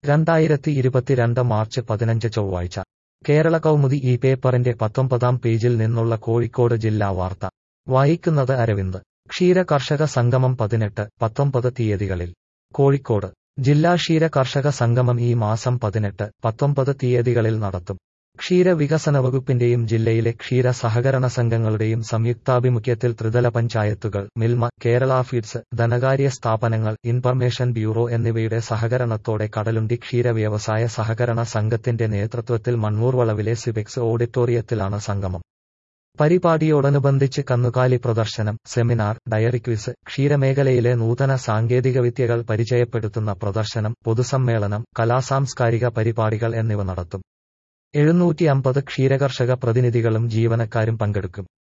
2022 March 15 ചൊവ്വാഴ്ച കേരള കൗമുദി ഈ പേപ്പറിന്റെ 19-ാം പേജിൽ നിന്നുള്ള കോഴിക്കോട് ജില്ലാ വാർത്ത വായിക്കുന്നത് അരവിന്ദ്. ക്ഷീര കർഷക സംഗമം 18-19 തീയതികളിൽ. കോഴിക്കോട് ജില്ലാ ക്ഷീര കർഷക സംഗമം ഈ മാസം 18-19 തീയതികളിൽ നടത്തും. ക്ഷീര വികസന വകുപ്പിന്റെയും ജില്ലയിലെ ക്ഷീര സഹകരണ സംഘങ്ങളുടെയും സംയുക്താഭിമുഖ്യത്തിൽ ത്രിതല പഞ്ചായത്തുകൾ, മിൽമ, കേരള ഫീഡ്സ്, ധനകാര്യ സ്ഥാപനങ്ങൾ, ഇൻഫർമേഷൻ ബ്യൂറോ എന്നിവയുടെ സഹകരണത്തോടെ കടലുണ്ടി ക്ഷീര വ്യവസായ സഹകരണ സംഘത്തിന്റെ നേതൃത്വത്തിൽ മണ്ണൂർ വളവിലെ സിപെക്സ് ഓഡിറ്റോറിയത്തിലാണ് സംഗമം. പരിപാടിയോടനുബന്ധിച്ച് കന്നുകാലി പ്രദർശനം, സെമിനാർ, ഡയറി ക്വിസ്, ക്ഷീരമേഖലയിലെ നൂതന സാങ്കേതികവിദ്യകൾ പരിചയപ്പെടുത്തുന്ന പ്രദർശനം, പൊതുസമ്മേളനം, കലാസാംസ്കാരിക പരിപാടികൾ എന്നിവ നടത്തും. 750 ക്ഷീരകർഷക പ്രതിനിധികളും ജീവനക്കാരും പങ്കെടുക്കും.